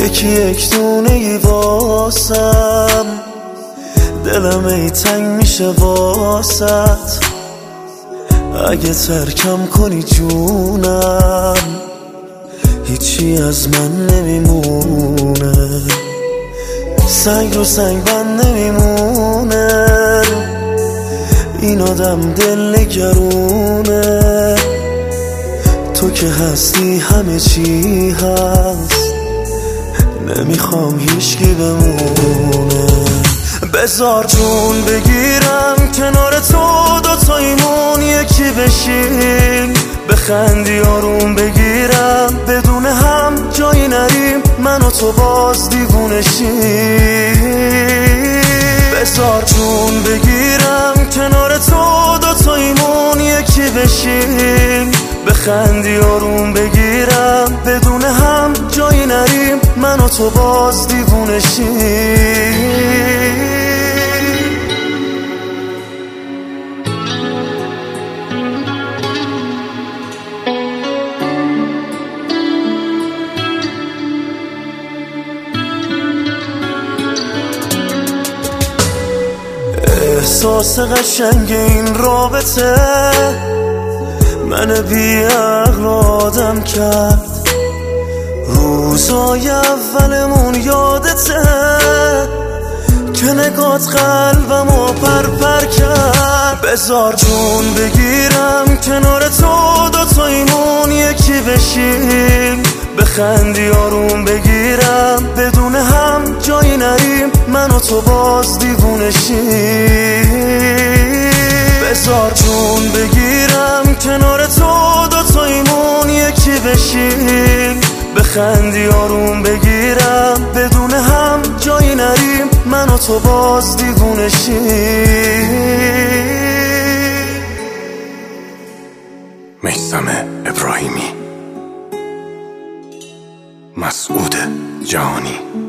یکی یک دونه ای واسم، دلم ای تنگ میشه واسط. اگه ترکم کنی جونم، هیچی از من نمیمونه. سنگ رو سنگ بند نمیمونه، این آدم دل نگرونه. تو که هستی همه چی هست، نمیخوام هیچکی بمونه. بذار جون بگیرم کنار تو، دوتاییمون یکی بشیم. بخندی آروم بگیرم، بدون هم جایی نریم، من و تو باز دیوونه شیم. بذار جون بگیرم کنار تو، دوتاییمون یکی بشیم. بخندی آروم بگیرم، بدون هم جایی نریم، من و تو باز دیوونه شیم. احساس قشنگ این رابطه من بی عقل آدم کرد. روزای اولمون یادته که نگات قلبمو پر کرد. بذار جون بگیرم کنار تو، دوتاییمون یکی بشیم. بخندی آروم بگیرم، بدون هم جایی نریم، من و تو باز دیوونه شیم. بذار جون بگیرم کنار تو، دوتاییمون یکی بشیم. بخندی آروم بگیرم، بدون هم جایی نریم، من و تو باز دیوونه شیم. میثم ابراهیمی، مسعود جهانی.